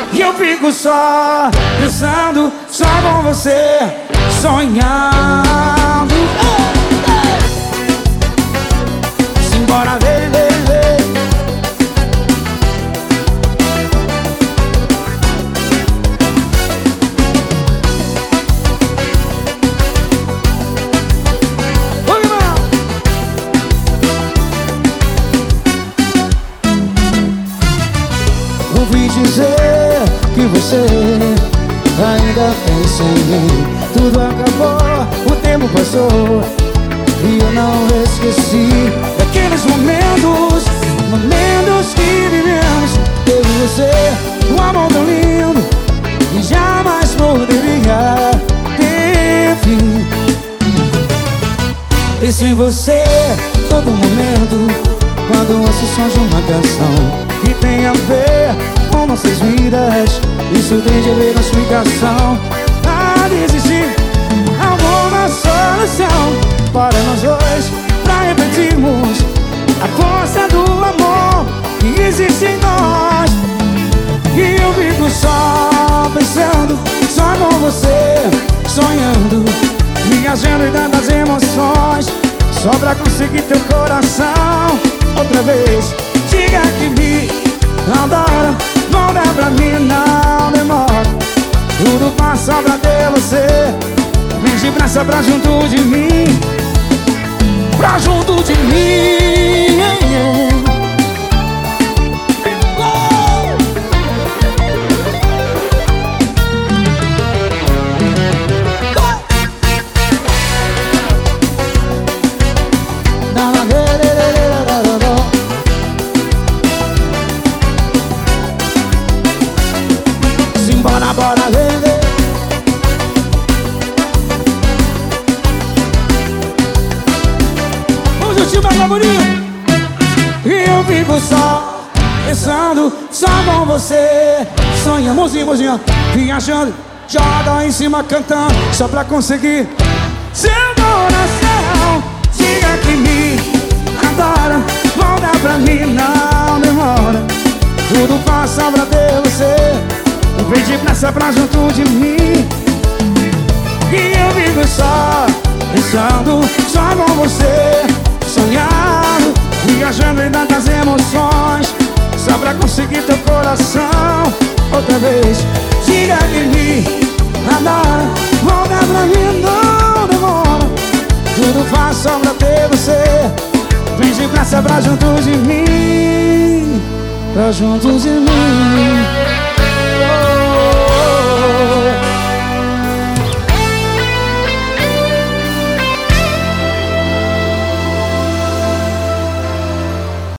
E eu fico só pensando, só com você, sonhando. Simbora, vem, vem, vem. Ouvi dizer que você ainda pensa em mim. Tudo acabou, o tempo passou e eu não esqueci Aqueles momentos que vivemos, eu e você, um amor tão lindo que jamais poderia ter fim. Penso em você Todo momento, quando ouço o som de uma canção que tem a ver com nossas vidas, isso tem de ver na explicação. Há de existir alguma solução para nós dois, pra repetirmos a força do amor que existe em nós. E eu fico só pensando, só com você, sonhando, viajando e tantas emoções, só pra conseguir teu coração outra vez. Diga que me adora, volta pra mim, não demora. Tudo passa pra ter você. Vem depressa pra junto de mim, pra junto de mim. Simbora, bora, vem, vem. Vamos juntinho, mais bonito. E eu fico só pensando, só com você, sonha, mãozinha, mãozinha, viajando, joga em cima cantando, só pra conseguir seu coração. Diga que me adora, volta pra mim, não demora. Tudo passa pra ter você. Vem depressa pra junto de mim. E eu vivo só pensando, só com você, sonhando, viajando em tantas emoções, só pra conseguir teu coração outra vez. Diga que me adora, volta pra mim, não demora. Tudo faz só pra ter você. Vem depressa pra junto de mim, pra junto de mim.